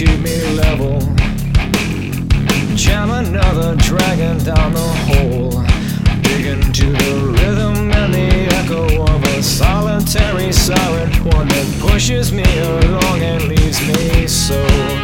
keep me level. Jam another dragon down the hole. Dig into the rhythm and the echo of a solitary siren, one that pushes me along and leaves me so